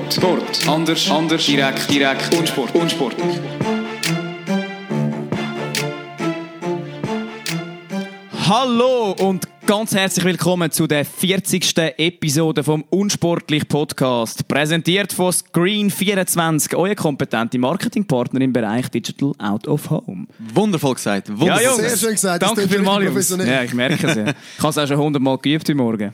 Sport. Anders. Direkt. Unsport. Hallo und ganz herzlich willkommen zu der 40. Episode vom Unsportlich Podcast. Präsentiert von Screen24, euer kompetente Marketingpartner im Bereich Digital Out of Home. Wundervoll gesagt. Ja, Jungs. Sehr schön gesagt. Danke vielmals, Jungs. Ja, ich merke es ja. Ich habe es auch schon 100 Mal geübt heute Morgen.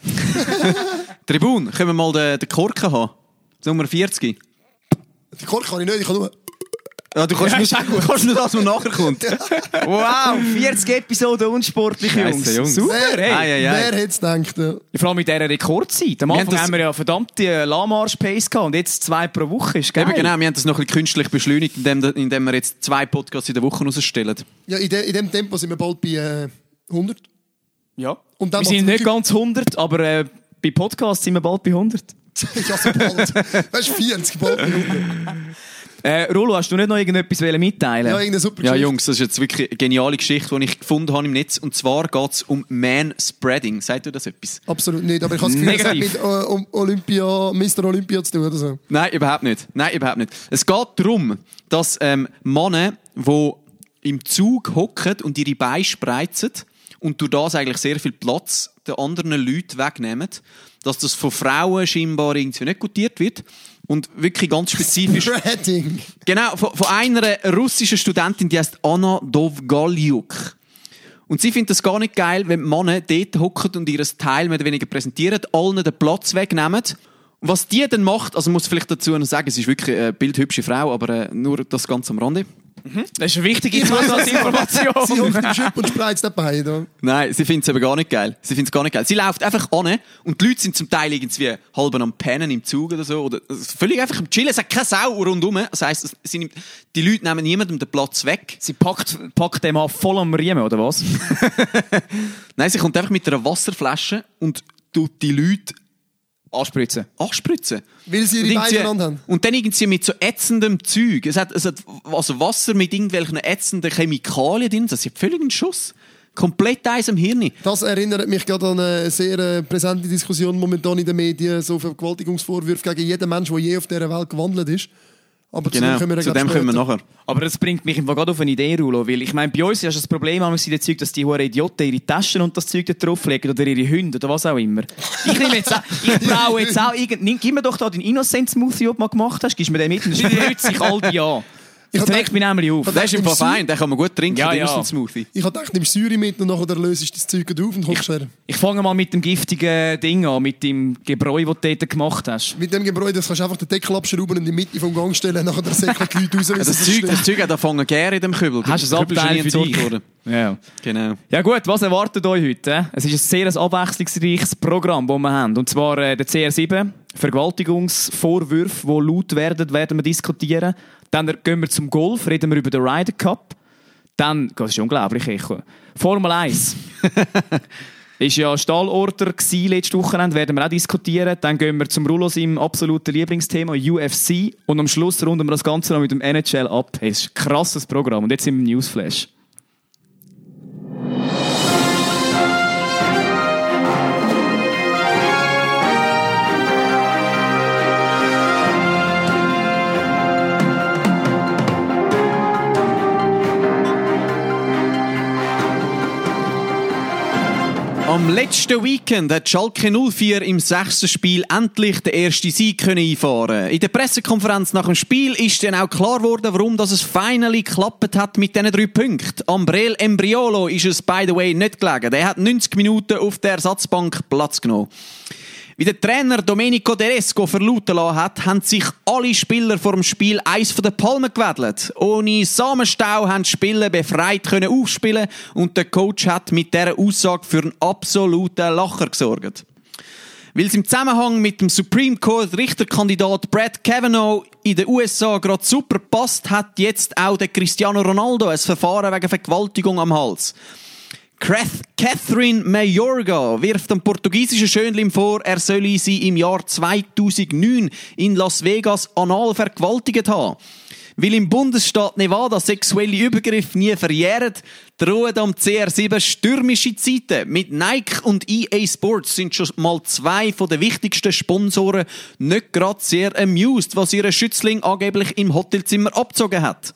Tribun, können wir mal den Korken haben? Nummer 40. Die Kork kann ich nicht, ich kann nur... Ja, du kannst nur das, was nachher kommt. Wow, 40 Episoden unsportlich, Jungs. Super, hey. Wer hätte es gedacht? Ja. Vor allem mit dieser Rekordzeit. Am Anfang haben wir ja verdammte Lahmarsch-Pace gehabt und jetzt 2 pro Woche. Ist geil. Eben genau, wir haben das noch ein bisschen künstlich beschleunigt, indem wir jetzt 2 Podcasts in der Woche rausstellen. Ja, in dem Tempo sind wir bald bei 100. Ja. Und dann wir sind nicht ganz 100, aber bei Podcasts sind wir bald bei 100. Ja, so bald. Weißt du, 40, bald bei 100. Rolo, hast du nicht noch irgendetwas mitteilen? Ja, irgendeine super Geschichte. Ja, Jungs, das ist jetzt wirklich eine geniale Geschichte, die ich gefunden habe im Netz. Und zwar geht es um Manspreading. Sagt ihr das etwas? Absolut nicht, aber ich habe das Gefühl, es hat mit Mr. Olympia zu tun oder so. Nein, überhaupt nicht. Es geht darum, dass Männer, die im Zug hocken und ihre Beine spreizen und durch das eigentlich sehr viel Platz den anderen Leuten wegnehmen, dass das von Frauen scheinbar irgendwie nicht gutiert wird. Und wirklich ganz spezifisch. Spreading. Genau, von einer russischen Studentin, die heißt Anna Dovgalyuk. Und sie findet das gar nicht geil, wenn Männer dort hocken und ihr Teil mehr oder weniger präsentieren, allen den Platz wegnehmen. Und was die dann macht, also muss vielleicht dazu noch sagen, sie ist wirklich eine bildhübsche Frau, aber nur das Ganze am Rande. Das ist eine wichtige Zusatzinformation. Sie hockt im Schüpp und spreizt dabei. Da. Nein, sie findet es aber gar nicht geil. Sie läuft einfach an und die Leute sind zum Teil irgendwie halb am Pennen im Zug oder so. Oder völlig einfach am Chillen. Es hat keine Sau rundherum. Das heisst, die Leute nehmen niemandem den Platz weg. Sie packt dem voll am Riemen, oder was? Nein, sie kommt einfach mit einer Wasserflasche und tut die Leute Anspritzen. Weil sie ihre Beine aneinander haben. Und dann irgendwie mit so ätzendem Zeug. Es hat also Wasser mit irgendwelchen ätzenden Chemikalien drin. Das ist völlig ein Schuss. Komplett Eis am Hirn. Das erinnert mich gerade an eine sehr präsente Diskussion momentan in den Medien, so Vergewaltigungsvorwürfe gegen jeden Menschen, der je auf dieser Welt gewandelt ist. Aber genau, zu dem kommen wir nachher. Aber das bringt mich gerade auf eine Idee, Rulo, weil ich meine, bei uns ist das Problem in den Zeug, dass die huren Idioten ihre Taschen und das Zeug da drauflegen oder ihre Hunde oder was auch immer. Ich brauche jetzt auch gib mir doch da den Innocent-Smoothie, den du mal gemacht hast, gibst mir den mit und dann rührt sich all die an. Das trägt mich nämlich auf. Das ist im Fall fein, den kann man gut trinken, den Innocent-Smoothie. Ich habe gedacht, nimmst Säure mit und nachher löst du das Zeug auf und kochst her. Ich fange mal mit dem giftigen Ding an, mit dem Gebräu, das du dort gemacht hast. Mit dem Gebräu, das kannst du einfach den Deckel abschrauben und in die Mitte vom Gang stellen, nachher säckeln die Leute raus. Das Zeug hat angefangen gären in dem Kübel. Hast du ein Abteil für dich? Ja. Genau. Ja gut, was erwartet euch heute? Es ist ein sehr abwechslungsreiches Programm, das wir haben. Und zwar der CR7, Vergewaltigungsvorwürfe, die laut werden wir diskutieren. Dann gehen wir zum Golf, reden wir über den Ryder Cup. Dann, das ist unglaublich, Formel 1. Ist ja Stallorder gewesen, letztes Wochenende, werden wir auch diskutieren. Dann gehen wir zum Rulo, seinem absoluten Lieblingsthema, UFC. Und am Schluss runden wir das Ganze noch mit dem NHL ab. Es ist ein krasses Programm. Und jetzt sind wir im Newsflash. Am letzten Weekend hat Schalke 04 im 6. Spiel endlich den ersten Sieg einfahren. In der Pressekonferenz nach dem Spiel ist dann auch klar geworden, warum es finally geklappt hat mit diesen 3 Punkten. Ambrel Embriolo ist es, by the way, nicht gelegen. Der hat 90 Minuten auf der Ersatzbank Platz genommen. Wie der Trainer Domenico Tedesco verlauten lassen hat, haben sich alle Spieler vor dem Spiel eins von den Palmen gewedelt. Ohne Samenstau haben die Spieler befreit können aufspielen und der Coach hat mit dieser Aussage für einen absoluten Lacher gesorgt. Weil es im Zusammenhang mit dem Supreme Court Richterkandidat Brett Kavanaugh in den USA gerade super passt, hat jetzt auch der Cristiano Ronaldo ein Verfahren wegen Vergewaltigung am Hals. Catherine Mayorga wirft dem portugiesischen Schönling vor, er solle sie im Jahr 2009 in Las Vegas anal vergewaltigt haben. Weil im Bundesstaat Nevada sexuelle Übergriffe nie verjähren, drohen am CR7 stürmische Zeiten. Mit Nike und EA Sports sind schon mal zwei von den wichtigsten Sponsoren nicht gerade sehr amused, was ihr Schützling angeblich im Hotelzimmer abgezogen hat.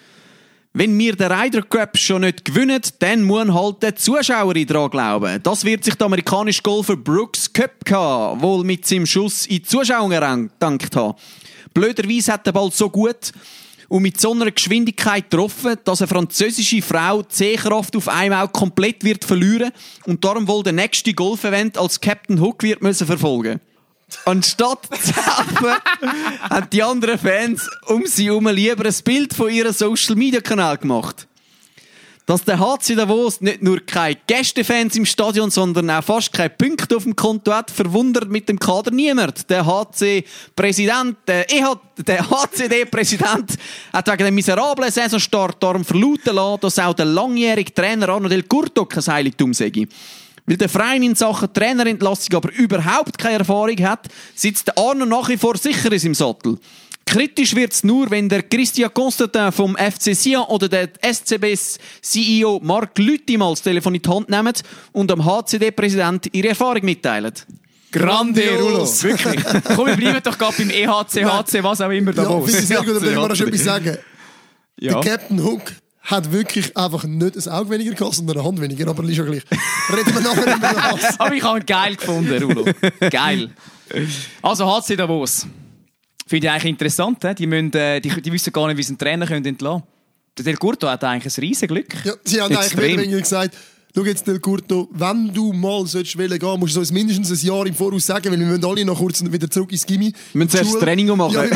Wenn wir den Ryder Cup schon nicht gewinnen, dann muss halt der Zuschauer daran glauben. Das wird sich der amerikanische Golfer Brooks Koepka wohl mit seinem Schuss in die Zuschauer gedankt haben. Blöderweise hat der Ball so gut und mit so einer Geschwindigkeit getroffen, dass eine französische Frau die Sehkraft auf einmal komplett wird verlieren und darum wohl der nächste Golf-Event als Captain Hook wird müssen verfolgen. Anstatt zu helfen, haben die anderen Fans um sie herum lieber ein Bild von ihrem Social-Media-Kanal gemacht. Dass der HC Davos nicht nur keine Gästefans im Stadion, sondern auch fast keine Punkte auf dem Konto hat, verwundert mit dem Kader niemand. Der HC-Präsident, der HCD-Präsident hat wegen dem miserablen Saisonstart darum verlauten lassen, dass auch der langjährige Trainer Arno Del Curto kein Heiligtum sei. Weil der Verein in Sachen Trainerentlassung aber überhaupt keine Erfahrung hat, sitzt der Arno nach wie vor sicher in seinem Sattel. Kritisch wird's nur, wenn der Christian Constantin vom FC Sion oder der SCB-CEO Marc Lüthi mal das Telefon in die Hand nehmen und am HCD-Präsident ihre Erfahrung mitteilen. Grande, Rulo. Wirklich. Komm, wir bleiben doch gerade beim EHC, HC, was auch immer da Ja, finde ich sehr gut, aber ich muss noch etwas sagen. Ja. Der Captain Hook hat wirklich einfach nicht ein Auge weniger gehabt, sondern eine Hand weniger, aber ist ja gleich. Reden wir nachher über das. Aber ich habe ihn geil gefunden, Rulo. Geil. Also HC Davos. Finde ich eigentlich interessant. He? Die wissen gar nicht, wie sie einen Trainer entlassen können. Der Del Curto hat eigentlich ein riesen Glück. Ja, sie haben eigentlich mehr oder weniger gesagt, schau jetzt Del Curto, wenn du mal gehen gehen, musst du uns mindestens ein Jahr im Voraus sagen, weil wir müssen alle noch kurz wieder zurück ins Gimmi. Wir müssen zuerst das Training machen. Ja,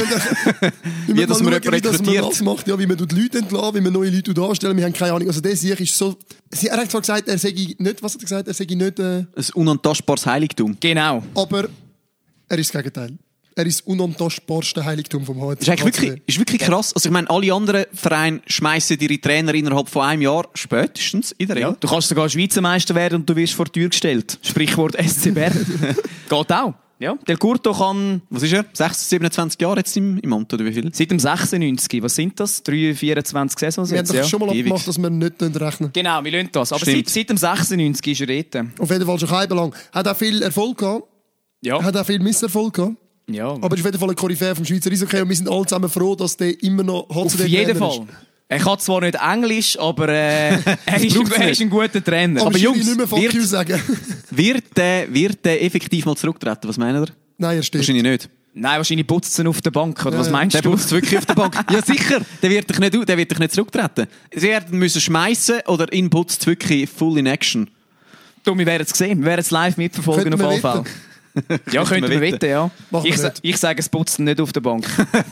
wie das man rekrutiert. Das macht, ja, wie man die Leute entlassen, wie man neue Leute anstellen. Wir haben keine Ahnung. Also der Sieg ist so... Er hat zwar gesagt, er sei nicht... Was hat er gesagt? Er sei nicht... Ein unantastbares Heiligtum. Genau. Aber er ist das Gegenteil. Er ist das unantastbarste Heiligtum vom HC. Ist wirklich krass. Also ich meine, alle anderen Vereine schmeissen ihre Trainer innerhalb von einem Jahr spätestens in der Regel. Ja, du kannst sogar Schweizer Meister werden und du wirst vor die Tür gestellt. Sprichwort SC Bern. Geht auch. Ja, Del Curto kann... Was ist er? 26, 27 Jahre jetzt im Amt, oder wie viel? Seit dem 96. Was sind das? 24 Saisons Wir jetzt, haben doch ja. schon mal abgemacht, dass wir nicht rechnen. Genau, wir lassen das. Aber Stimmt. seit dem 96 ist er dort. Auf jeden Fall schon kein Belang. Hat auch viel Erfolg gehabt. Ja. Hat auch viel Misserfolg gehabt. Ja. Aber ist auf jeden Fall ein Koryphäe vom Schweizer Eishockey und wir sind alle zusammen froh, dass der immer noch HCD Auf jeden Trainer Fall. Er kann zwar nicht Englisch, aber er ist ein guter Trainer. Aber Jungs, nicht mehr Fuck you sagen. Wird der effektiv mal zurücktreten? Was meint ihr? Nein, er steht. Wahrscheinlich nicht. Nein, wahrscheinlich putzt er auf der Bank. Oder was meinst Der du? putzt wirklich auf der Bank. Ja, sicher. Der wird dich nicht zurücktreten. Sie werden müssen schmeißen oder ihn putzt wirklich full in action. Du, wir werden es sehen. Wir werden es live mitverfolgen Könnten auf wir jeden Fall. Ja, könnten wir wetten, ja. Machen wir nicht. Ich sage, es putzt nicht auf der Bank.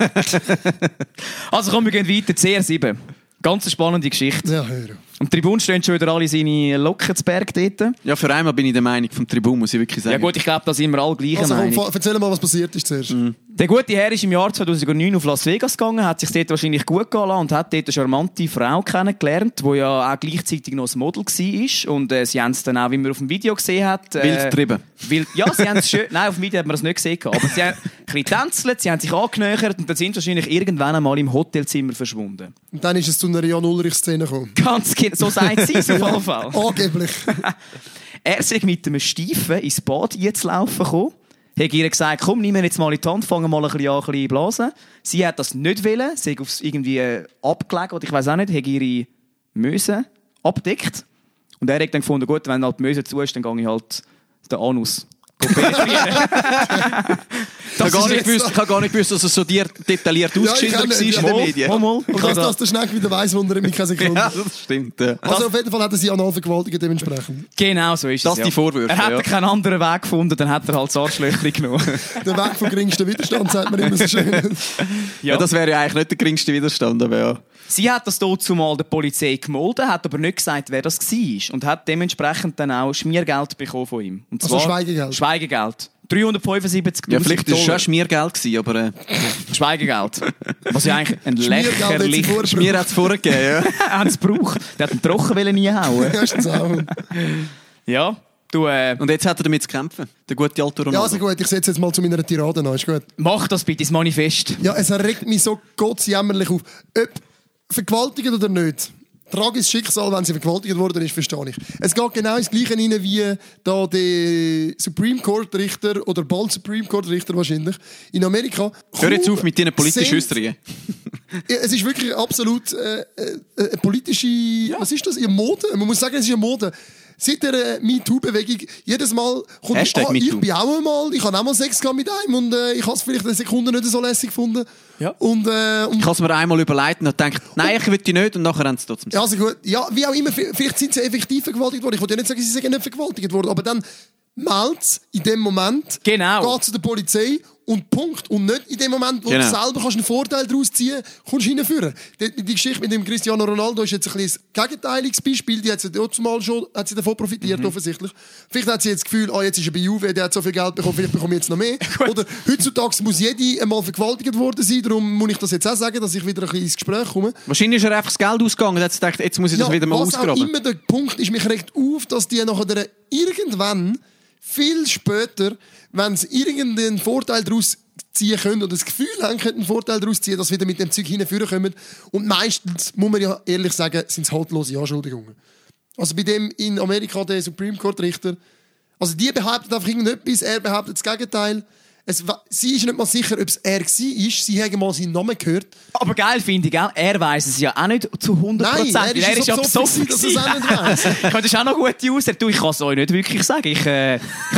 Also komm, wir gehen weiter. CR7. Ganz eine spannende Geschichte. Ja, hör. Am Tribun stehen schon wieder alle seine Locken zu Berg dort. Ja, für einmal bin ich der Meinung vom Tribun, muss ich wirklich sagen. Ja gut, ich glaube, da sind wir alle gleicher Also Meinung. komm, erzähl mal, was passiert ist zuerst. Der gute Herr ist im Jahr 2009 auf Las Vegas gegangen, hat sich dort wahrscheinlich gut gehen lassen und hat dort eine charmante Frau kennengelernt, die ja auch gleichzeitig noch ein Model war. Und sie haben es dann auch, wie man auf dem Video gesehen hat... Wild getrieben. Ja, sie haben es schön... Nein, auf dem Video hat man das nicht gesehen. Aber sie haben ein bisschen tänzelt, sie haben sich angenähert und dann sind sie wahrscheinlich irgendwann einmal im Hotelzimmer verschwunden. Und dann ist es zu einer Jan Ulrich-Szene gekommen. Ganz genau, so sagt sie es auf jeden Fall. Angeblich. Er ist mit einem Stiefen ins Bad zu laufen gekommen. Hat ihr gesagt, komm, nimm mir jetzt mal in die Hand, fangen mal ein bisschen blasen. Sie hat das nicht wollen, sie hat aufs irgendwie abgelegt, oder ich weiss auch nicht, hat ihre Möse abgedeckt. Und er hat dann gefunden, gut, wenn halt die Möse zu ist, dann gehe ich halt den Anus penetrieren. Ich habe gar nicht gewusst, dass es so detailliert ausgeschildert war in den Medien. Und Und dass der Schneck wieder weiss, wundert mich keine Sekunde. Ja, das stimmt. Ja. Also auf jeden Fall hat er sie anal vergewaltigt dementsprechend. Genau so ist Das es. Ja. die Vorwürfe, Er hat ja. keinen anderen Weg gefunden, dann hat er halt das Arschlöchchen genommen. Der Weg vom geringsten Widerstand, sagt man immer so schön. Ja, das wäre ja eigentlich nicht der geringste Widerstand, aber ja. Sie hat das dazu mal der Polizei gemeldet, hat aber nicht gesagt, wer das war. Und hat dementsprechend dann auch Schmiergeld bekommen von ihm. Und Also zwar Schweigegeld. Schweigegeld. 375'000 Ja, vielleicht war es schon Dollar. Schmiergeld gewesen, aber Schweigegeld. Was ja eigentlich ein Schmiergeld hat sie lächerlich... vorgebracht. Schmier hat es vorgegeben, ja. Er hat es gebraucht. Der hat einen Trocken einhauen. Erstens auch. Ja. Und jetzt hat er damit zu kämpfen. Der gute alte Ronaldo. Ja, also gut, ich setze jetzt mal zu meiner Tirade an. Ist gut. Mach das bitte, das Manifest. Ja, es regt mich so gottsjämmerlich auf. Ob vergewaltigt oder nicht. Tragisches Schicksal, wenn sie vergewaltigt worden ist, verstehe ich. Es geht genau ins Gleiche rein wie da der Supreme Court Richter oder bald Supreme Court Richter wahrscheinlich in Amerika. Hör jetzt auf mit deinen politischen Äußerungen. Es ist wirklich absolut eine politische, was ist das? Eine Mode? Man muss sagen, es ist eine Mode. Seit der MeToo-Bewegung, jedes Mal kommt ich bin auch einmal, ich habe auch mal Sex gehabt mit einem und ich habe es vielleicht eine Sekunde nicht so lässig gefunden. Ja. Und ich habe es mir einmal überlegt und gedacht, nein, ich will die nicht und nachher haben sie trotzdem. Ja, also gut. Ja, wie auch immer, vielleicht sind sie effektiv vergewaltigt worden. Ich wollte ja nicht sagen, sie sind nicht vergewaltigt worden, aber dann meldet in dem Moment, genau. geht zu der Polizei und Punkt. Und nicht in dem Moment, wo du selber kannst einen Vorteil daraus ziehen kannst, kommst du hinführen. Die Geschichte mit dem Cristiano Ronaldo ist jetzt ein bisschen ein gegenteiliges Beispiel. Die hat sie mal schon davon profitiert, offensichtlich. Vielleicht hat sie jetzt das Gefühl, jetzt ist er bei Juve, der hat so viel Geld bekommen, vielleicht bekomme ich jetzt noch mehr. Oder heutzutage muss jede einmal vergewaltigt worden sein, darum muss ich das jetzt auch sagen, dass ich wieder ein bisschen ins Gespräch komme. Wahrscheinlich ist er einfach das Geld ausgegangen und hat gedacht, jetzt muss ich das wieder mal ausgraben. Was auch immer der Punkt ist, mich regt auf, dass die nachher irgendwann viel später, wenn sie irgendeinen Vorteil daraus ziehen können oder das Gefühl haben, können einen Vorteil daraus ziehen, dass sie wieder mit dem Zeug hinführen kommen. Und meistens, muss man ja ehrlich sagen, sind es haltlose Anschuldigungen. Also bei dem in Amerika, der Supreme Court Richter, also die behauptet einfach irgendetwas, er behauptet das Gegenteil. Sie ist nicht mal sicher, ob es er war. Sie haben mal seinen Namen gehört. Aber geil finde ich, er weiss es ja auch nicht zu 100%. Nein, er ist ja besoffen, dass er es auch nicht weiss. Das ist auch noch gute Aussage. Ich kann es euch nicht wirklich sagen. Ich habe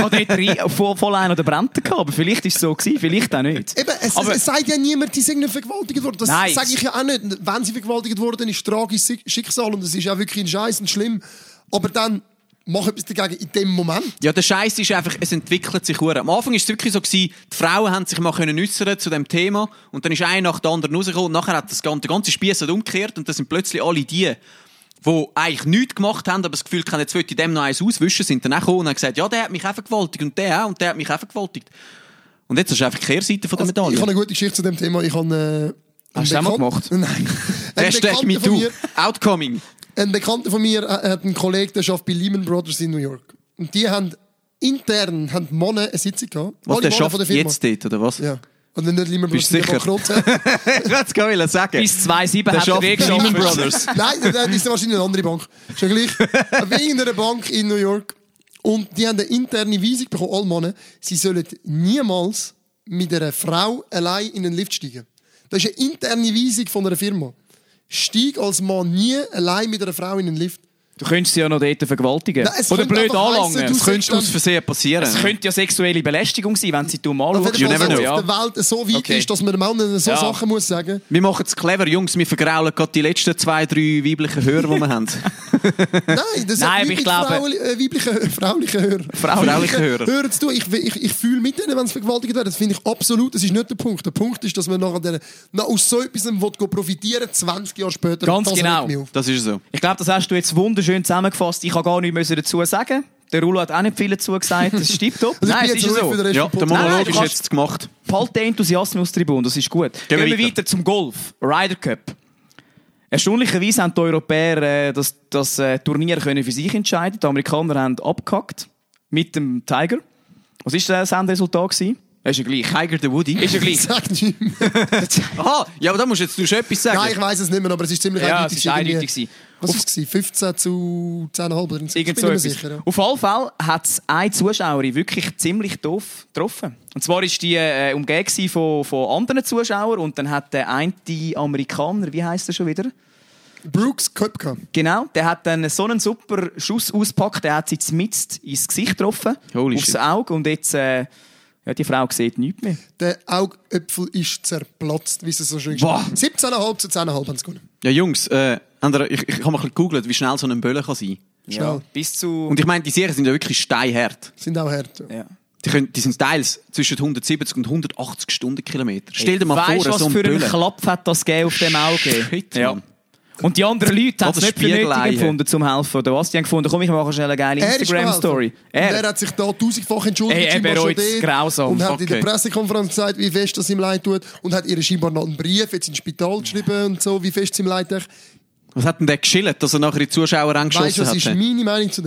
dort voll einen oder Brennten gehabt, aber vielleicht war es so gewesen, vielleicht auch nicht. Eben, es sagt ja niemand, die sind nicht vergewaltigt worden. Das sage ich ja auch nicht. Wenn sie vergewaltigt worden ist tragisches Schicksal und es ist auch wirklich ein Scheiß und schlimm. Aber dann mach etwas dagegen in dem Moment. Ja, der Scheiß ist einfach, es entwickelt sich hure. Am Anfang war es wirklich so gewesen, die Frauen haben sich mal äußern zu dem Thema und dann ist eine nach der anderen rausgekommen und nachher hat der ganze Spieß umgekehrt und das sind plötzlich alle die eigentlich nichts gemacht haben, aber das Gefühl haben, jetzt will ich dem noch eins auswischen, sind dann auch gekommen und haben gesagt, ja, der hat mich auch vergewaltigt und der auch und der hat mich auch vergewaltigt. Und jetzt ist einfach die Kehrseite von der Medaille. Ich habe eine gute Geschichte zu dem Thema. Ich habe hast du das mal gemacht? Nein. Hashtag MeToo. Outcoming. Ein Bekannter von mir hat einen Kollegen, der arbeitet bei Lehman Brothers in New York. Und die haben intern Männer eine Sitzung gehabt. Was, der schafft jetzt dort, oder was? Ja. Und nicht Lehman Brothers. Bist du sicher? Ich wollte es gar nicht sagen. Bis 2,7 hat er Lehman Brothers. Nein, das ist wahrscheinlich eine andere Bank. Ist ja gleich. Bei irgendeiner Bank in New York. Und die haben eine interne Weisung bekommen, alle Männer, sie sollen niemals mit einer Frau allein in einen Lift steigen. Das ist eine interne Weisung von einer Firma. Steig als Mann nie allein mit einer Frau in einen Lift. Du könntest sie ja noch dort vergewaltigen. Nein, oder blöd anlangen. Es könnte aus Versehen passieren. Es könnte ja sexuelle Belästigung sein, wenn sie dumm anschauen. Wenn es auf der Welt so weit ist, dass man Männern so Sachen muss sagen. Wir machen es clever, Jungs. Wir vergraulen gerade die letzten 2-3 weiblichen Hörer, die wir haben. Nein, das hat ich glaube... Frauliche Hörer. Hören zu tun. Ich fühle mit denen, wenn es vergewaltigt wird. Das finde ich absolut. Das ist nicht der Punkt. Der Punkt ist, dass man aus so etwas profitieren will, 20 Jahre später. Ganz genau. Das ist so. Ich glaube, das hast du jetzt wunderschön zusammengefasst. Ich habe gar nichts dazu sagen. Der Rulo hat auch nicht viel dazu gesagt. Das stimmt top. Nein, es ist so. Ja, der Monolog ist jetzt gemacht. Halt den Enthusiasmus Tribun, das ist gut. Gehen wir weiter zum Golf. Ryder Cup. Erstaunlicherweise haben die Europäer das Turnier für sich entscheiden. Die Amerikaner haben abgehackt mit dem Tiger. Was war das Endresultat gewesen? Ist ja gleich. Tiger the Woody. Ist ja gleich. Sag nicht mehr. Aha, ja, aber da musst du schon etwas sagen. Nein, ich weiss es nicht mehr, aber es ist ziemlich eindeutig. Es war eindeutig. Was war es? 15 zu 10,5? Irgend so sicher, ja. Auf jeden Fall hat es eine Zuschauerin wirklich ziemlich doof getroffen. Und zwar war die umgeben von anderen Zuschauern und dann hat der eine Amerikaner, wie heisst er schon wieder? Brooks Koepka. Genau, der hat dann so einen super Schuss ausgepackt, der hat sie mitten ins Gesicht getroffen, aufs Auge und jetzt... die Frau sieht nichts mehr. Der Augäpfel ist zerplatzt, wie es so schön gesagt ist. 17,5 zu 10,5 haben sie gewonnen. Ja, Jungs, ich habe mal ein bisschen gegoogelt, wie schnell so ein Böller kann sein. Ja, bis zu... Und ich meine, die Serien sind ja wirklich steinhart. Sind auch hart. Ja. Die sind teils zwischen 170 und 180 Stundenkilometer. Stell dir mal vor, was so ein für einen Böller. Klapp hat das auf dem Auge? Shit, ja. Und die anderen Leute haben es nicht für nötig gefunden, zum helfen, oder was? Die haben gefunden, komm, ich mache schnell eine geile Instagram-Story. Er hat sich da 1000-fach entschuldigt. Er bereut es grausam. Und hat in der Pressekonferenz gesagt, wie fest das ihm leid tut. Und hat ihr scheinbar noch einen Brief jetzt ins Spital geschrieben und so, wie fest es ihm leid tut. Was hat denn der geschillt, dass er nachher die Zuschauer angeschossen hat? Weißt du, was ist meine Meinung zu dem?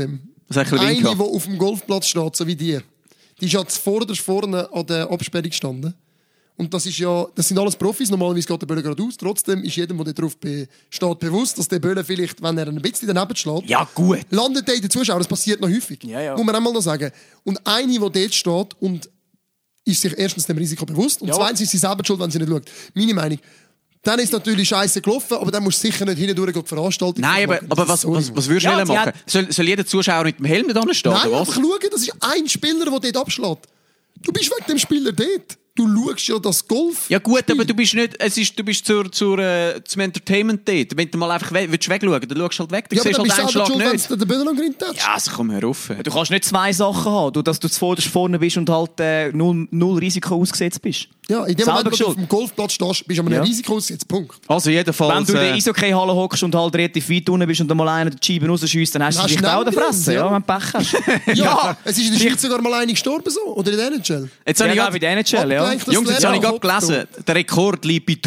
Das hat ein bisschen Eine, Wind die auf dem Golfplatz steht, so wie die ist ja zuvorderst vorne an der Absperrung gestanden. Und das sind alles Profis, normalerweise geht der Böller geradeaus. Trotzdem ist jedem, der darauf steht, bewusst, dass der Böller vielleicht, wenn er ein bisschen daneben schlägt, Ja, gut. landet der in den Zuschauern. Das passiert noch häufig. Ja. Muss man einmal noch sagen. Und eine, die dort steht und ist sich erstens dem Risiko bewusst und zweitens ist sie selber schuld, wenn sie nicht schaut. Meine Meinung. Dann ist natürlich scheiße gelaufen, aber dann musst du sicher nicht hindurch die Veranstaltung Nein, aber was würdest du machen? Soll jeder Zuschauer mit dem Helm nicht stehen? Nein, oder einfach was? schauen, das ist ein Spieler, der dort abschlägt. Du bist wegen dem Spieler dort. Du schaust ja das Golf. Ja gut, aber du bist nicht, du bist zum Entertainment dort. Wenn du mal einfach wegschauen, dann schaust du halt weg. Dann Ja, aber siehst dann halt bist du einen selber Schlag schuld, nicht. wenn du den Böller angerinnt hast. Ja, also komm, hör auf. Du kannst nicht zwei Sachen haben, dass du zuvorderst vorne bist und halt null Risiko ausgesetzt bist. Ja, in dem Selber Moment, wo du schuld. auf dem Golfplatz stehst, bist du an einem Ja. Risiko ausgesetzt. Punkt. Also jedenfalls... Wenn du in der Eishockey-Halle hockst und halt relativ weit unten bist und dann mal einer die Scheibe rausschießt, dann hast du Hast vielleicht du auch in der schnell Fresse, drin, ja, ja. wenn du Pech hast. Ja, es ist in der Schweiz sogar mal einer gestorben so. Oder in der NHL. Jetzt habe ich Ja, gerade- bei der NHL, ja. Abgelenkt, das Jungs, jetzt habe ich Lernen gerade gelesen, der Rekord liegt bei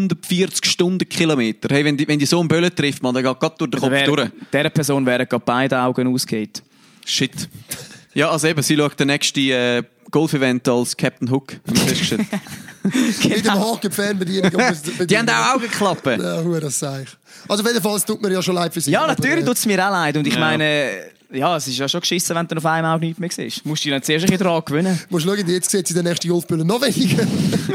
340 Stundenkilometer. Hey, wenn die so einen Böllen trifft, man, dann geht gerade durch den Kopf durch. Dieser Person wären gerade beide Augen ausgeht. Shit. Ja, also eben, sie schaut den nächsten Golf-Event als Captain Hook. Haben wir festgestellt. Mit dem Haken Fernbedienung. Die haben auch Augenklappen. Ja, das sag ich. Also auf jeden Fall, es tut mir ja schon leid für sie. Ja, aber, natürlich tut es mir auch leid. Und ich Ja. meine, ja, es ist ja schon geschissen, wenn du auf einem Auge nichts mehr siehst. Du musst dich dann zuerst ein bisschen dran gewöhnen. Musst schauen, jetzt sieht sie den nächsten Golfböller noch weniger.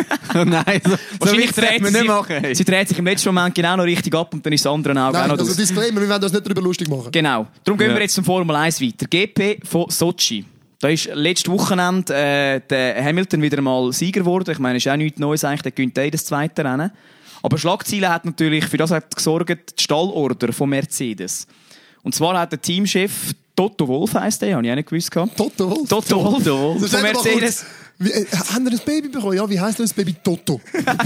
Nein, so Wahrscheinlich dreht man nicht machen. Hey. sie dreht sich im letzten Moment genau noch richtig ab und dann ist das andere Auge auch Nein, noch also draus. Disclaimer, wir wollen uns nicht darüber lustig machen. Genau. Darum gehen Ja. wir jetzt zum Formel 1 weiter. GP von Sochi. Da ist letztes Wochenende der Hamilton wieder mal Sieger geworden. Ich meine, es ist auch nichts Neues eigentlich, der gewinnt das zweite Rennen. Aber Schlagziele hat natürlich, für das hat gesorgt, die Stallorder von Mercedes. Und zwar hat der Teamchef Toto Wolff, heisst der, habe ich auch nicht gewusst. Toto Wolff. Toto Wolff Also von sag mal Mercedes. kurz, haben wir ein Baby bekommen? Ja, wie heisst das Baby? Toto.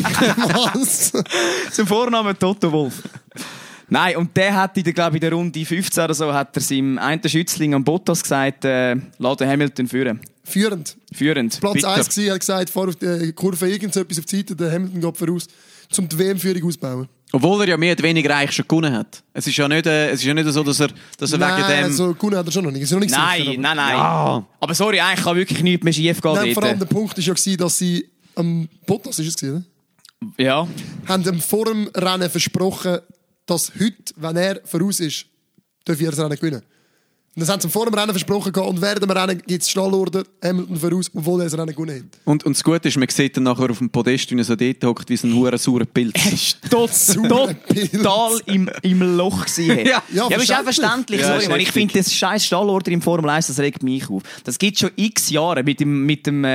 Was? Zum Vornamen Toto Wolff. Nein, und der hat in der Runde 15 oder so, hat er seinem einen Schützling am Bottas gesagt, lass den Hamilton führen. Führend. Führend. Platz Bitte. 1 war, er hat gesagt, fahr auf die Kurve irgendetwas auf die Seite, der Hamilton geht voraus, um die WM-Führung auszubauen. Obwohl er ja mehr oder weniger eigentlich schon gewonnen hat. Es ist ja nicht so, dass er wegen Nein, dem... also gewonnen hat er schon noch nicht. Ist noch nicht sicher, aber- Nein. Ja. Aber sorry, eigentlich kann wirklich nichts mehr schief gehen. Nein, vor allem dort. der Punkt war ja, gewesen, dass sie am Bottas ist es gewesen, Ja. haben ihm vor dem Rennen versprochen, dass heute, wenn er voraus ist, darf er das Rennen gewinnen. Und das haben sie ihm vor dem Rennen versprochen gehabt, und während dem Rennen gibt es Stallorder, Hamilton voraus, obwohl er das Rennen gewonnen hat. Und das Gute ist, man sieht dann nachher auf dem Podest, wie er so dort hockt, wie so ein huren saurer Pilz. Er war total im Loch gewesen. Ja. Ja, aber ist auch verständlich. verständlich. Ja, Sorry, ist man. Ich richtig. finde, das scheiß Stallorder im Formel 1, das regt mich auf. Das gibt schon x Jahre. Mit dem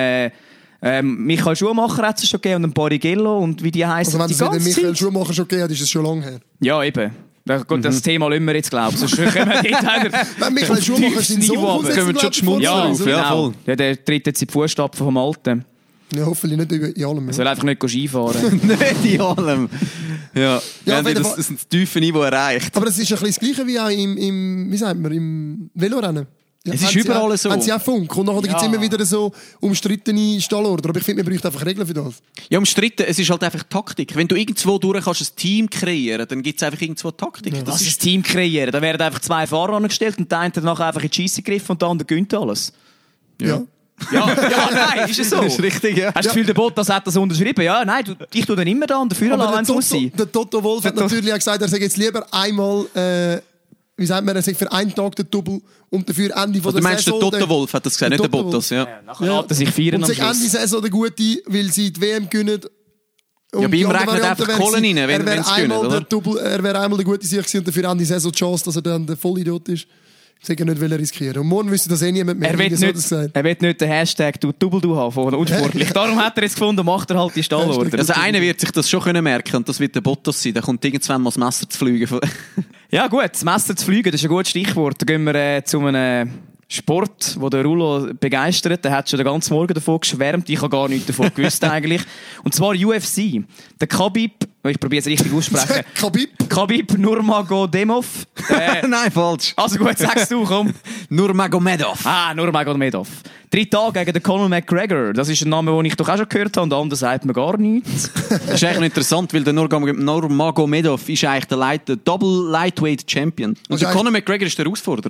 Michael Schumacher hat es schon gegeben und dem Barrichello und wie die heißen. Also wenn die es mit dem ganze Michael Zeit. Schumacher schon gegeben hat, ist es schon lange her. Ja, eben. Gut, das Thema lassen wir jetzt, glaube ich. Sonst können wir dort wieder Wenn Michael auf Schumacher tiefes seinen Sohn Niveau runter. aussetzt, Können wir schon die Schmunzeln Ja, auf, ja, voll. Ja, der tritt jetzt in die Fußstapfen vom Alten. Ja, hoffentlich nicht in allem. Er Ja. soll einfach nicht Skifahren. Nicht in allem. Ja, Ja, wir auf haben jeden das, Fall. das tiefe Niveau erreicht. Aber es ist ein bisschen das Gleiche wie auch im wie sagt man, im Velorennen. Ja, Es ist haben sie überall auch, so. Haben sie auch Funk. Und nachher gibt es Ja. immer wieder so umstrittene Stallorder. Aber ich finde, man braucht einfach Regeln für das. Ja, umstritten, es ist halt einfach Taktik. Wenn du irgendwo durch kannst ein Team kreieren, dann gibt es einfach irgendwo Taktik. Das Das ist ist ein Team kreieren. Da werden einfach zwei Fahrer angestellt und der eine hat nachher einfach in die Scheisse gegriffen und der andere gönnt alles. Ja. Ja, nein, ist es so. Das ist richtig, ja. Hast du das Gefühl, der Bottas hat das unterschrieben? Ja, nein, ich tue dann immer da an der Führer lassen, wenn es muss sein. Der Toto Wolff hat natürlich auch gesagt, er sagt jetzt lieber einmal, wie sagt man, er sagt für einen Tag den Double und dafür Ende von Du der meinst, der Saison. Toto Wolff hat das gesagt, nicht der Toto Bottas, ja. Nachher lässt er sich feiern und am sagt Ende Schluss. Saison der Gute, weil sie die WM gewinnen. Und Ja, bei die ihm andere regnet Variante einfach wäre Kohlen gewesen, rein, wenn- er wäre wenn's gewinnen, einmal oder? der Double, er wäre einmal der Gute sich gewesen und dafür Ende Saison die Chance, dass er dann der Vollidiot ist. Ich sage nicht, will er riskieren. Und morgen wüsste das eh niemand mehr. Er will Wie soll das sein? nicht, er will nicht den Hashtag Double Du haben von unsportlich. Darum hat er jetzt gefunden, macht er halt die Stallorder. Also einer wird sich das schon können merken und das wird der Bottas sein. Da kommt irgendwann mal das Messer zu fliegen. Ja gut, das Messer zu fliegen, das ist ein gutes Stichwort. Da gehen wir zu einem Sport, wo der Rulo begeistert. Der hat schon den ganzen Morgen davon geschwärmt. Ich habe gar nichts davon gewusst eigentlich. Und zwar UFC. Der Khabib, ich probiere es richtig aussprechen. Khabib Nurmagomedov. Nein, falsch. Also gut, sagst du, komm. Nurmagomedov. Nurmagomedov. 3 Tage gegen den Conor McGregor. Das ist ein Name, den ich doch auch schon gehört habe und der andere sagt mir gar nichts. Das ist eigentlich interessant, weil der Nurmagomedov ist eigentlich der Double Lightweight Champion. Und der Also Conor McGregor ist der Herausforderer.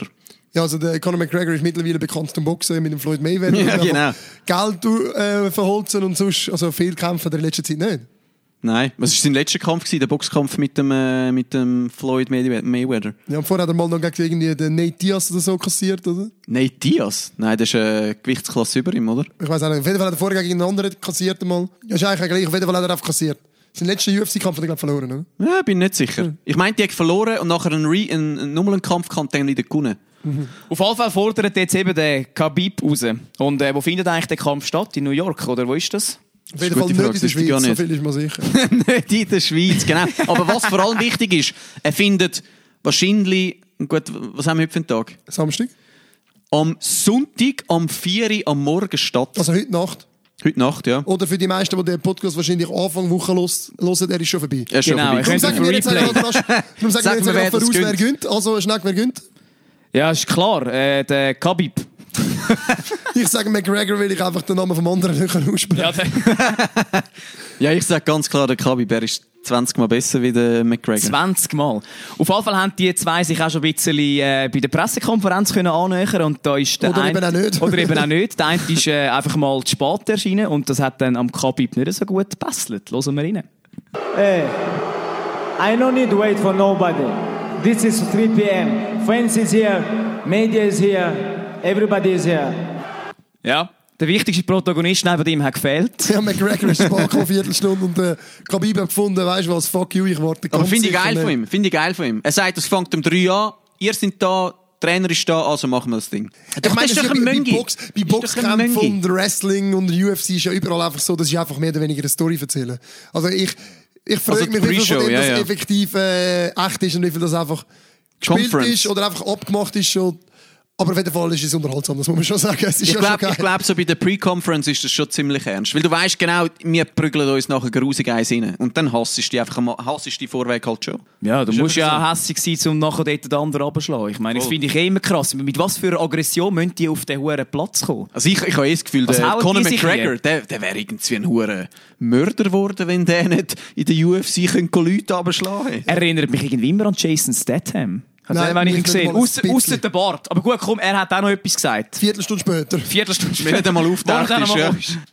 Ja, also der Conor McGregor ist mittlerweile bekannt zum Boxen mit dem Floyd Mayweather. Ja, genau. Geld verholzen und sonst, also viel kämpfen der in letzter Zeit nicht. Nein, was war sein letzter Kampf gewesen? Der Boxkampf mit dem Floyd Mayweather. Ja, und vorher hat er mal noch gegen irgendwie den Nate Diaz oder so kassiert, oder? Nate Diaz? Nein, das ist eine Gewichtsklasse über ihm, oder? Ich weiß auch nicht. Auf jeden Fall hat er vorher gegen einen anderen kassiert mal. Ja, ist eigentlich gleich. Auf jeden Fall hat er einfach kassiert. Sein letzten UFC-Kampf hat er, glaube ich, verloren, oder? Ja, bin nicht sicher. Ich meinte, die hat verloren und nachher nochmal einen Kampf kann dann wieder gewonnen. Auf jeden Fall fordert jetzt eben der Khabib raus. Und wo findet eigentlich der Kampf statt? In New York, oder wo ist das? Auf jeden Fall nicht in der Schweiz, so viel ist man sicher. Nicht in der Schweiz, genau. Aber was vor allem wichtig ist, er findet wahrscheinlich, gut, was haben wir heute für einen Tag? Samstag? Am Sonntag, am 4 Uhr am Morgen statt. Also heute Nacht. Heute Nacht, ja. Oder für die meisten, die den Podcast wahrscheinlich Anfang Woche hören, er ist schon vorbei. Er ist schon Genau, vorbei. ich könnte Sagen wir jetzt Replay. einfach voraus, wer gönnt. Also, schnell, wer gönnt? Ja, ist klar, der Khabib. Ich sage McGregor, weil ich einfach den Namen vom anderen nicht aussprechen Ja, kann. Ja, ich sage ganz klar, der Khabib, er ist 20 Mal besser wie der McGregor. 20 Mal. Auf jeden Fall haben die zwei sich auch schon ein bisschen bei der Pressekonferenz können annähern und da ist der Oder eine, eben auch nicht. Oder eben auch nicht. Der eine ist einfach mal zu spät erschienen und das hat dann am Khabib nicht so gut gebesselt. Hören wir rein. Hey, I don't need to wait for nobody. This is 3 p.m. Friends is here, media is here, everybody is here. Ja, der wichtigste Protagonist neben ihm hat gefehlt. Ja, McGregor ist spät eine Viertelstunde und Khabib hat gefunden, weißt du was, fuck you, ich warte Aber ganz finde ich sicher geil nicht. von ihm. Finde ich geil von ihm. Er sagt, es fängt um 3 an, ihr seid da, der Trainer ist da, also machen wir das Ding. Ich meine, das ist doch bei ein Möngi. Bei Boxkämpfen und Wrestling und UFC ist ja überall einfach so, das ist einfach mehr oder weniger eine Story erzählen. Also ich frage Also mich, wie viel von Pre-Show, dem ja, das ja. effektiv echt ist und wie viel das einfach gespielt Conference. ist oder einfach abgemacht ist schon. Aber auf jeden Fall ist es unterhaltsam, das muss man schon sagen. Es ist Ich ja schon geil. glaube, so bei der Pre-Conference ist das schon ziemlich ernst. Weil du weißt genau, wir prügeln uns nachher grusig eins rein. Und dann hassest du die einfach mal, hassest die vorweg halt schon. Ja, du Ist musst einfach ja hässig sein, um nachher dort den anderen runterzuschlagen. Ich meine, das finde ich immer krass. Mit was für einer Aggression müssen die auf den hohen Platz kommen? Also ich habe das Gefühl, Was der hauen Conor die sich McGregor, der wäre irgendwie ein hoher Mörder geworden, wenn der nicht in der UFC Leute runterschlagen. Erinnert mich irgendwie immer an Jason Statham. Nein, Habe ich ihn nicht gesehen. mal ein bisschen. Ausser der Bart. Aber gut, komm, er hat auch noch etwas gesagt. Viertelstunde später. Viertelstunde Wenn er dann mal auftaucht ist, ja.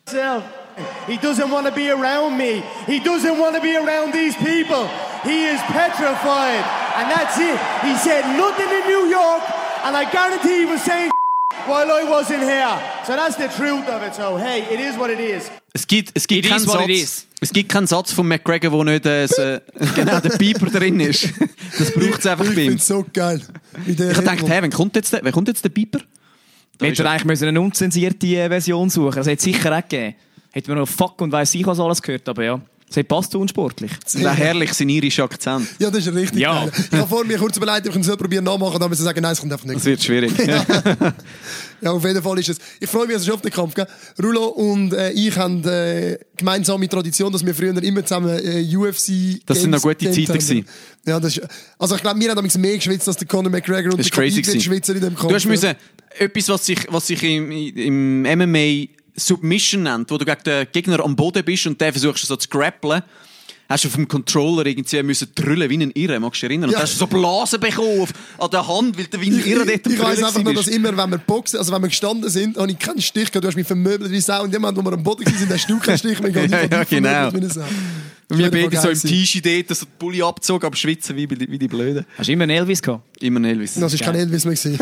He doesn't want to be around me. He doesn't want to be around these people. He is petrified. And that's it. He said nothing in New York, and I guarantee he was saying while I wasn't here. So that's the truth of it. So, hey, it is what it is. Es gibt It keinen is what it Satz. is. Es gibt keinen Satz von McGregor, wo nicht genau der Pieper drin ist. Das braucht es einfach Ich bei ihm. finde es so geil. Ich Ich dachte, hey, wer kommt jetzt der Pieper? Hätte er eigentlich eine unzensierte Version suchen. Das hätte es sicher auch gegeben. Hätte man noch Fuck und weiss ich was alles gehört, aber ja. Das hat passt unsportlich. Der herrlich sein irischer Akzent. Ja, das ist richtig Ja. geil. Ich habe vorher mir kurz überlegt, ich könnte es probieren nachmachen, dann müssen sie sagen, nein, es kommt einfach nicht. Das wird schwierig. Ja. Ja, auf jeden Fall ist es. Ich freue mich, es ist auf den Kampf. Gell? Rulo und ich haben gemeinsame Tradition, dass wir früher immer zusammen UFC Das sind noch gute Zeiten gewesen. Ja, das ist, also ich glaube, wir haben damals mehr geschwitzt als der Conor McGregor und Das der ist crazy Khabib gewesen. schwitzen in dem Kampf. Du hast müssen, etwas, was sich im MMA Submission nennt, wo du gegen den Gegner am Boden bist und der versuchst so zu grappeln, hast du auf dem Controller irgendwie müssen trüllen wie ein Irre, magst du dich erinnern? Und Ja. dann hast du so Blasen bekommen an der Hand, weil du wie ein Irre dort am Ich weiss Brüllen einfach nur, dass bist. immer, wenn wir boxen, also wenn wir gestanden sind, habe ich keinen Stich gehabt. Du hast mich vermöbelt wie Sau. Und jemand, wo wir am Boden waren, hast du keinen Stich mehr gehabt. Ich Ja, habe dich genau. vermöbelt wie eine Sau. Und wir Das wäre beide so im geil gewesen. T-Shirt dort, so die Pulli abgezogen, aber schwitzen wie die Blöden. Hast du immer einen Elvis gehabt? Immer ein Elvis. Das ist kein Elvis mehr gewesen.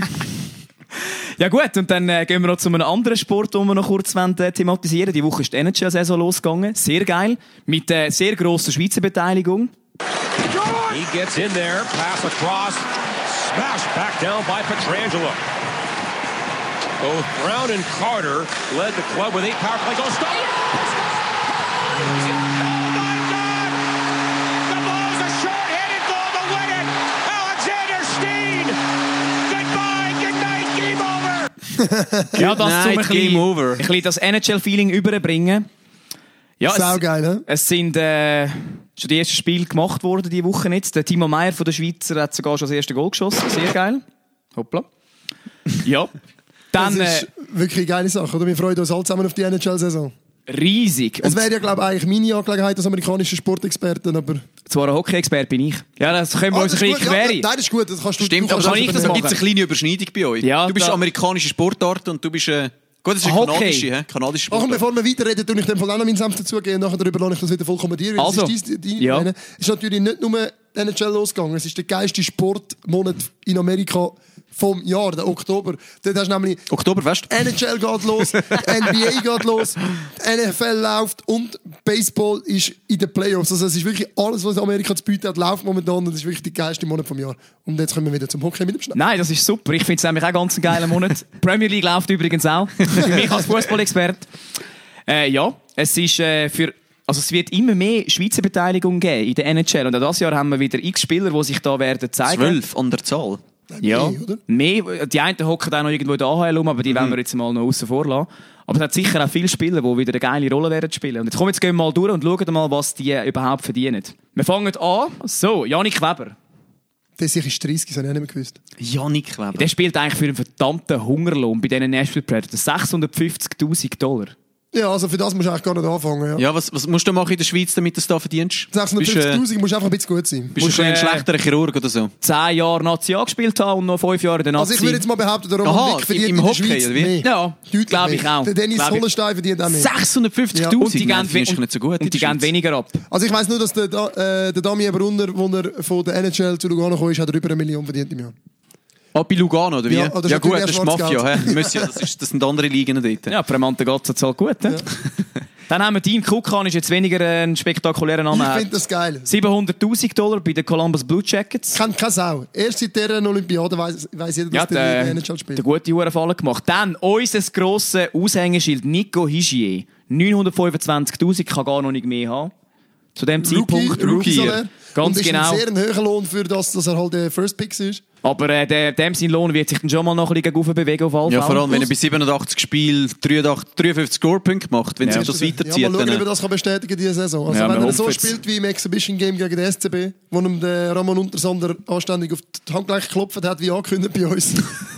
Ja gut, und dann gehen wir noch zu einem anderen Sport, den wir noch kurz thematisieren wollen. Die Woche ist die NHL-Saison losgegangen. Sehr geil. Mit sehr grosser Schweizer Beteiligung. He gets in there, pass across, smashed back down by Pietrangelo. Both Brown and Carter led the club with 8 power play goals. Stop! Oh my God! The ball's a short-handed goal to win it. Alexander Steen. Goodbye, good night, game over. Ja, das Night, zum ein game over. bisschen das NHL-Feeling überbringen. Ja, Saugeil, ne? es sind schon die ersten Spiele gemacht worden diese Woche jetzt. Der Timo Meyer von der Schweizer hat sogar schon das erste Goal geschossen. Sehr geil. Hoppla. Ja. Dann, Das ist wirklich eine geile Sache, oder? Wir freuen uns alle zusammen auf die NHL-Saison. riesig. Es wäre ja, glaube ich, eigentlich meine Angelegenheit als amerikanischer Sportexperten, aber... Zwar ein Hockey-Experte bin ich. Ja, das können wir uns ein bisschen queren. Nein, das ist gut, das kannst du... Stimmt, du aber kannst kann ich das da machen? gibt es eine kleine Überschneidung bei euch. Ja, du bist da- amerikanische Sportart und du bist... Gut, das ist eine Hockey. kanadische, hä? Kanadische Ach, und Sportart. bevor wir weiterreden, tue ich dem Fall auch noch meinen Senf dazugeben. Nachher darüber lasse ich das wieder voll kommentieren. weil Also, es ist ja. Es ist natürlich nicht nur NHL losgegangen. Es ist der geilste Sportmonat in Amerika vom Jahr, der Oktober. Dort hast du nämlich Oktoberfest. NHL geht los, NBA geht los, NFL läuft und Baseball ist in den Playoffs. Also es ist wirklich alles, was Amerika zu bieten hat, läuft momentan und das ist wirklich der geilste Monat vom Jahr. Und jetzt kommen wir wieder zum Hockey mit dem Schnapp. Nein, das ist super. Ich finde es nämlich auch ganz einen geilen Monat. Premier League läuft übrigens auch. Für mich als Fußballexperte. Ja, es ist also es wird immer mehr Schweizer Beteiligung geben in der NHL. Und auch dieses Jahr haben wir wieder x Spieler, die sich da werden zeigen. 12 an der Zahl. Ja, Mehr, oder? mehr. Die einen hocken auch noch irgendwo in der AHL rum, aber die wollen wir jetzt mal noch außen vor lassen. Aber es hat sicher auch viele Spieler, die wieder eine geile Rolle werden spielen. Und jetzt gehen wir mal durch und schauen mal, was die überhaupt verdienen. Wir fangen an. So, Janik Weber. Der ist sicher 30, das habe ich auch nicht mehr gewusst. Janik Weber. Der spielt eigentlich für einen verdammten Hungerlohn bei diesen Nashville Predators. $650,000. Ja, also für das musst du eigentlich gar nicht anfangen. Ja. Ja, was musst du machen in der Schweiz, damit du es da verdienst? 650'000 musst du einfach ein bisschen gut sein. Bist du ein schlechterer Chirurg oder so? 10 Jahre Nazi gespielt haben und noch 5 Jahre in der Nazi. Also ich würde jetzt mal behaupten, der Roman Aha, Wick verdient im in der Hockey, Schweiz oder wie? mehr. Ja, Deutlich glaube ich mehr. auch. Der Dennis Glaub ich. Hollenstein verdient auch mehr. 650'000? Ja. Und die Nein, geben, das ist nicht so gut in und die der geben Schweiz. weniger ab. Also ich weiss nur, dass der Damien Brunner, als er von der NHL zu Lugano kam, hat er über 1 Million verdient im Jahr. Ah, bei Lugano, oder wie? Ja, das ist Ja gut, natürlich das ist erst Mafia. Hä? Monsieur, das sind andere Ligen dort. Ja, Prämante Gotza zahlt gut. Ja. Dann haben wir Dean Kukan, ist jetzt weniger einen spektakulären Ich Namen. finde das geil. $700,000 bei den Columbus Blue Jackets. Kennt keine Sau. Erst seit dieser Olympiade weiss jeder, dass Ja, der in der der NHL spielt. der gute Uhrenfallen gemacht. Dann unser grosses Aushängeschild Nico Hischier. $925,000 kann gar noch nicht mehr haben. Zu dem Zeitpunkt. Rookie-Salär. Ganz und ist genau. ein sehr hoher Lohn für das, dass er halt der First Pick ist. Aber dem sein Lohn wird sich dann schon mal noch ein bisschen gegen bewegen auf alle Ja, Fälle. vor allem, wenn er bei 87 Spielen 53 Scorepunkte macht, wenn Ja. sich das weiterzieht. Ja, mal schauen, ob er Dann, das kann bestätigen diese Saison. Also Ja, wenn wir er so hoffen jetzt. spielt wie im Exhibition Game gegen den SCB, wo ihm der Ramon Untersander anständig auf die Hand gleich geklopft hat, wie angekündigt bei uns,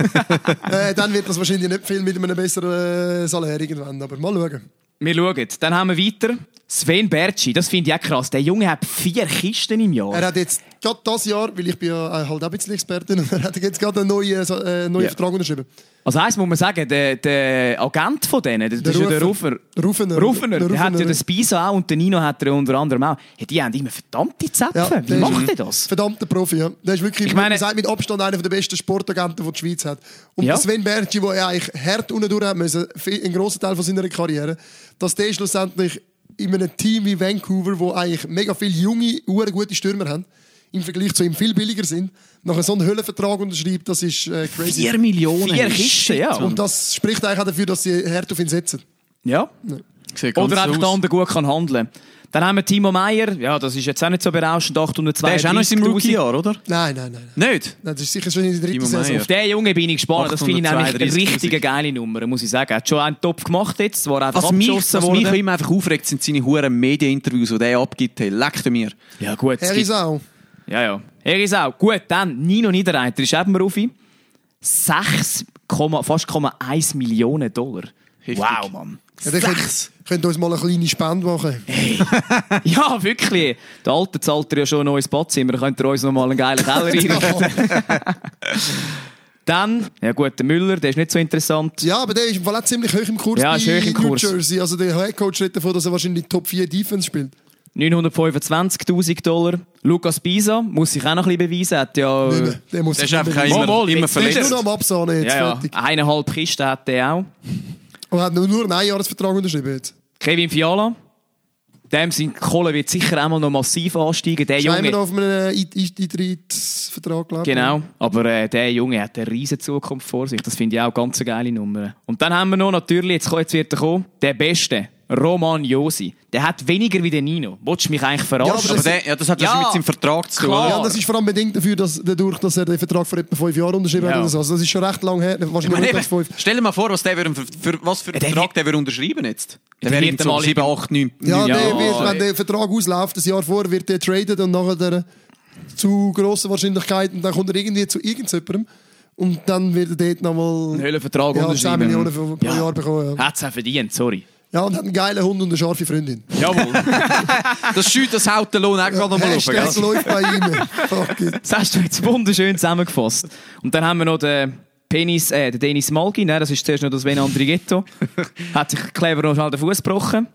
dann wird das wahrscheinlich nicht viel mit einem besseren Salär irgendwann. Aber mal schauen. Wir schauen. Dann haben wir weiter Sven Bertschi. Das finde ich auch krass. Der Junge hat 4 Kisten im Jahr. Er hat jetzt gerade dieses Jahr, weil ich bin ja halt auch ein bisschen Expertin, und er hat jetzt gerade einen neuen Ja. Vertrag unterschrieben. Also eins muss man sagen, der Agent von denen, das ist ja der Rufer. Rufener. Der hat ja den Spisa auch und den Nino hat er unter anderem auch. Ja, die haben immer verdammte Zäpfe. Wie macht er das? Verdammter Profi, ja. Der ist wirklich, Ich meine- man sagt, mit Abstand einer der besten Sportagenten, die die Schweiz hat. Und Ja. der Sven Bertschi, der ja eigentlich hart unten durch hat müssen, einen grossen Teil von seiner Karriere, dass der schlussendlich in einem Team wie Vancouver, wo eigentlich mega viele junge, gute Stürmer haben, im Vergleich zu ihm viel billiger sind, nachher so einen Höllenvertrag unterschreibt, das ist crazy. 4 Millionen. 4 Kisten, ja. Und das spricht eigentlich auch dafür, dass sie hart auf ihn setzen. Ja. Sieht ganz Oder einfach so der aus. andere gut kann handeln. Dann haben wir Timo Meyer. Ja, das ist jetzt auch nicht so berauschend. Der ist auch noch in seinem 832'000. Rookie-Jahr, oder? Nein. Nicht? Das ist sicher schon in der dritten Timo Saison. Meyer. Auf den Jungen bin ich gespannt. Das finde ich nämlich eine 832'000. richtige geile Nummer, muss ich sagen. Er hat schon einen Topf gemacht jetzt, wo er einfach Was mich abgeschossen wurde. immer einfach aufregt, sind seine huren Medieninterviews, die er abgibt. Hey, leckt mir. Ja gut, es Er gibt- ist auch. Ja. Er ist auch. Gut, dann Nino Niederreiter ist eben Rufi. Fast $1 Millionen. Heftig. Wow, Mann. Ja, der könnte uns mal eine kleine Spende machen. Ja, wirklich. Der Alte zahlt er ja schon ein neues Badzimmer. Könnt ihr uns noch mal einen geilen Keller einrichten. Dann, ja gut, der Müller, der ist nicht so interessant. Ja, aber der ist im Fall auch ziemlich hoch im Kurs Ja, bei ist hoch im New Kurs. Jersey. Also der Headcoach redet davon, dass er wahrscheinlich Top 4 Defense spielt. $925,000. Lukas Pisa muss sich auch noch ein bisschen beweisen. Hat ja, Nicht mehr. Der muss Der ist sich einfach nicht mehr- immer jetzt Der ist verletzt. nur noch am Absahnen jetzt, ja, fertig. 1,5 Kisten hat der auch. Und hat nur einen Einjahresvertrag unterschrieben jetzt. Kevin Fiala. Dem sein Kohle wird sicher einmal noch massiv ansteigen. Der Ist immer Junge, noch auf einem Eintrittsvertrag, glaube ich. genau, aber der Junge hat eine riesige Zukunft vor sich. Das finde ich auch ganz eine geile Nummer. Und dann haben wir noch natürlich, jetzt wird er kommen, der Beste. Roman Josi. Der hat weniger wie der Nino. Wolltest du mich eigentlich verarschen? Aber das hat Ja, mit seinem Vertrag zu tun. klar. oder? Ja, das ist vor allem bedingt dafür, dadurch, dass er den Vertrag vor etwa 5 Jahren unterschrieben Ja. hat. Oder so. Also das ist schon recht lang her. Ich Wahrscheinlich meine, nicht als 5. stell dir mal vor, was der was für einen Der Vertrag der unterschreiben jetzt. Der Der wäre wird so mal 7, 8, 9. Ja, Ja, der wird, wenn der Vertrag ausläuft, das Jahr vor, wird der traded und nachher zu grossen Wahrscheinlichkeiten, dann kommt er irgendwie zu irgendjemandem und dann wird er dort einen nochmal Höhlenvertrag 10 unterschreiben. Millionen pro Jahr bekommen. Ja. Hat es auch verdient, sorry. Ja, und hat einen geilen Hund und eine scharfe Freundin. Jawohl. Das haut den Lohn auch gerade nochmal auf. Das läuft bei ihm. Fuck it. Das hast du jetzt wunderschön zusammengefasst. Und dann haben wir noch den Dennis Malgin, das ist zuerst noch das Sven Andrighetto. Hat sich clever noch schnell den Fuß gebrochen.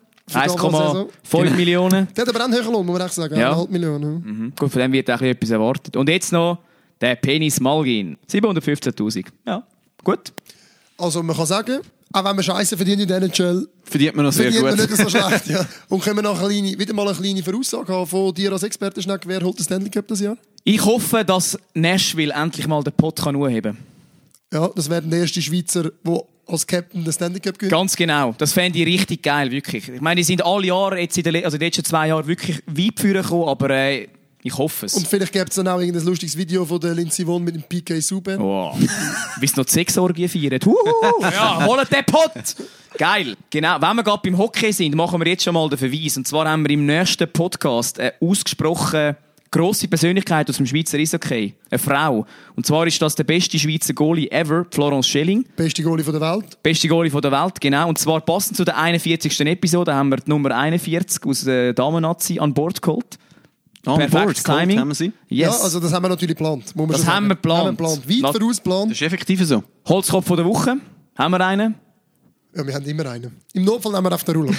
1,5 Millionen. Der hat aber auch einen höheren Lohn, muss man echt sagen. Ja. 1,5 Millionen. Gut, von dem wird auch etwas erwartet. Und jetzt noch der Penis Malgin. 715'000. Ja, gut. Also man kann sagen, auch wenn man Scheiße verdient in der NHL, Verdient man noch sehr verdient man gut. nicht so schlecht. Ja. Und können wir noch wieder mal eine kleine Voraussage haben von dir als Experte, Schneck, wer holt den Stanley Cup das Jahr? Ich hoffe, dass Nashville endlich mal den Pott anheben kann. Ja, das wäre der erste Schweizer, der als Captain den Stanley Cup gewinnt. Ganz genau. Das fände ich richtig geil, wirklich. Ich meine, die sind alle Jahre, jetzt in den letzten 2 Jahren wirklich weit führen gekommen, aber ich hoffe es. Und vielleicht gibt es dann auch irgendein lustiges Video von der Lindsey Vonn mit dem PK Subban. Oh. Wie es noch die Sexorgie feiern. Ja, holt den Pott! Geil. Genau. Wenn wir gerade beim Hockey sind, machen wir jetzt schon mal den Verweis. Und zwar haben wir im nächsten Podcast eine ausgesprochen grosse Persönlichkeit aus dem Schweizer Eishockey. Eine Frau. Und zwar ist das der beste Schweizer Goalie ever, Florence Schelling. Beste Goalie von der Welt. Beste Goalie von der Welt, genau. Und zwar passend zu der 41. Episode haben wir die Nummer 41 aus der Damen-Nazi an Bord geholt. Perfektes Timing. Haben wir sie? Ja, Yes. also das haben wir natürlich geplant. Muss man Das schon sagen. haben wir geplant. Haben wir geplant. Weit voraus geplant. Das ist effektiv so. Holzkopf von der Woche. Haben wir einen? Ja, wir haben immer einen. Im Notfall nehmen wir auf den Ruller.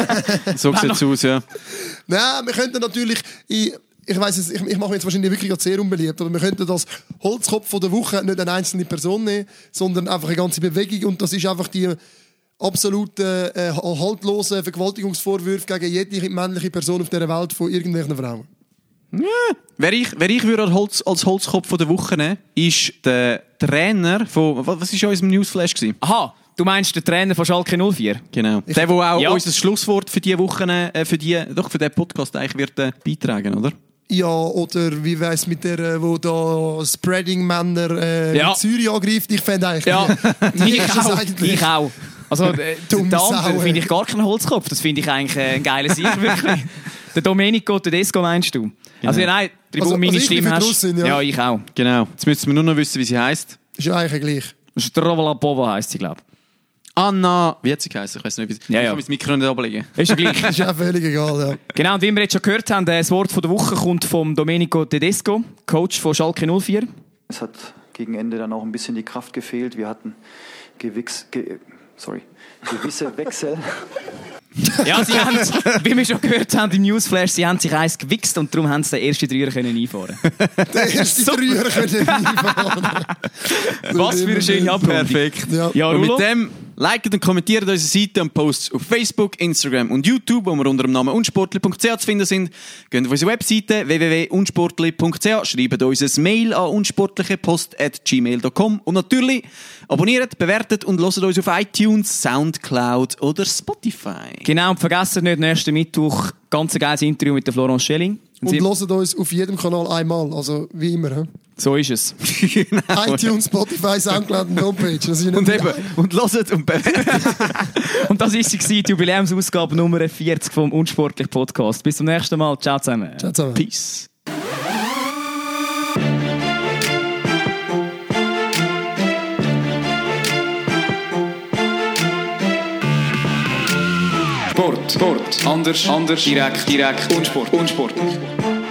So sieht es aus, ja. Nein, wir könnten natürlich... Ich weiss es, ich mache mich jetzt wahrscheinlich wirklich sehr unbeliebt, aber wir könnten das Holzkopf von der Woche nicht eine einzelne Person nehmen, sondern einfach eine ganze Bewegung und das ist einfach die absolute haltlose Vergewaltigungsvorwürfe gegen jede männliche Person auf dieser Welt von irgendwelchen Frauen. Wer ich würde als Holzkopf von der Woche nehmen, ist der Trainer von... Was war unser Newsflash gewesen? Aha, du meinst den Trainer von Schalke 04? Genau. Der auch Ja. unser Schlusswort für diese Woche, für den Podcast eigentlich wird beitragen, oder? Ja, oder wie weiss mit der, wo da Spreading-Männer Ja. in Zürich angreift, ich fände eigentlich... Ja, die ich ist es auch. eigentlich. Ich auch. Also, der Dumme Sau, andere finde ich ey. gar keinen Holzkopf. Das finde ich eigentlich ein geiler Sieg, wirklich. Der Domenico Tedesco meinst du? Also, nein, Also meine ich Stimme bin hast. draussen, ja. Ja, ich auch. Genau. Jetzt müssen wir nur noch wissen, wie sie heisst. Ist ja eigentlich gleich. Stravlapova heisst sie, glaube ich. Anna... Wie hat sie geheißen? Ich weiß nicht, wie sie... Ja, Ich ja. kann mein Mikro nicht ablegen. Ist ja gleich. Ist ja völlig egal, ja. Genau, und wie wir jetzt schon gehört haben, das Wort von der Woche kommt vom Domenico Tedesco, Coach von Schalke 04. Es hat gegen Ende dann auch ein bisschen die Kraft gefehlt. Wir hatten gewisse Wechsel. Ja, sie haben, wie wir schon gehört haben im Newsflash, sie haben sich eins gewichst und darum haben sie den ersten Dreier einfahren können. Der erste Dreier können einfahren. Was für eine schöne Abrundung. Perfekt. Ja. Ja, Und Rulo? mit dem liket und kommentiert unsere Seite und Posts auf Facebook, Instagram und YouTube, wo wir unter dem Namen unsportli.ch zu finden sind. Geht auf unsere Webseite www.unsportli.ch, schreibt uns ein Mail an unsportlichepost@gmail.com und natürlich abonniert, bewertet und hört uns auf iTunes, Soundcloud oder Spotify. Genau, und vergessen nicht, nächsten Mittwoch ganz ein geiles Interview mit der Florence Schelling. Und hört uns auf jedem Kanal einmal, also wie immer. He? So ist es. iTunes, Spotify, Soundcloud und Homepage. Das ist Und eben, und hört und bewertet. Und das war die Jubiläumsausgabe Nummer 40 vom Unsportlich Podcast. Bis zum nächsten Mal. Ciao zusammen. Ciao zusammen. Peace. Sport. Anders. Direkt. Unsportlich.